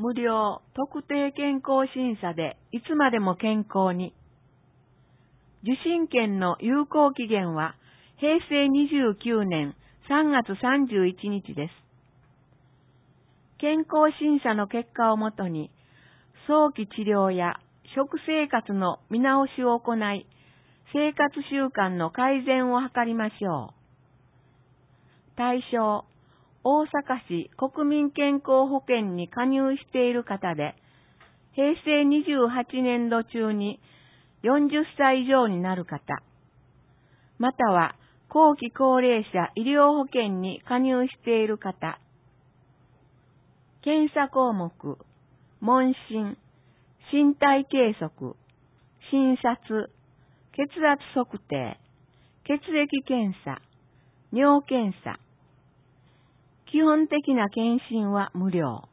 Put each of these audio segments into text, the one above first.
無料特定健康審査でいつまでも健康に。受診券の有効期限は平成29年3月31日です。健康審査の結果をもとに早期治療や食生活の見直しを行い、生活習慣の改善を図りましょう。対象、大阪市国民健康保険に加入している方で、平成28年度中に40歳以上になる方、または後期高齢者医療保険に加入している方、検査項目、問診、身体計測、診察、血圧測定、血液検査、尿検査。基本的な検診は無料。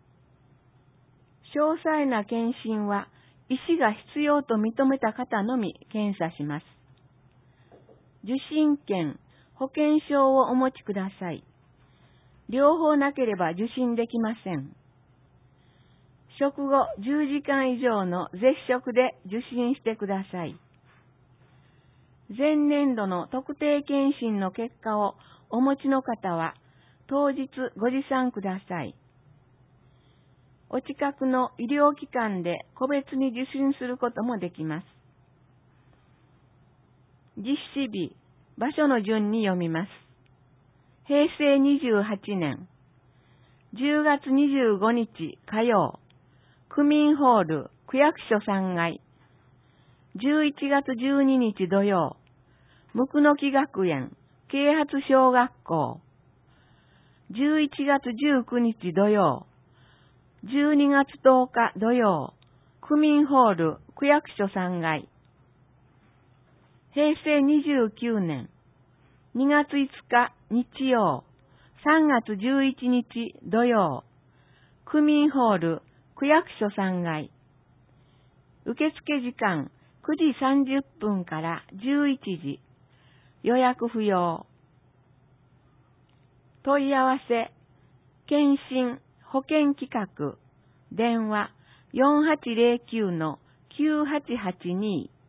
詳細な検診は医師が必要と認めた方のみ検査します。受診券、保険証をお持ちください。両方なければ受診できません。食後10時間以上の絶食で受診してください。前年度の特定検診の結果をお持ちの方は当日ご持参ください。お近くの医療機関で個別に受診することもできます。実施日、場所の順に読みます。平成28年10月25日火曜、区民ホール区役所3階。11月12日土曜、椋野木学園啓発小学校。11月19日土曜、12月10日土曜、区民ホール区役所3階。平成29年2月5日日曜、3月11日土曜、区民ホール区役所3階。受付時間9時30分から11時。予約不要。問い合わせ、検診、保険企画、電話4809-9882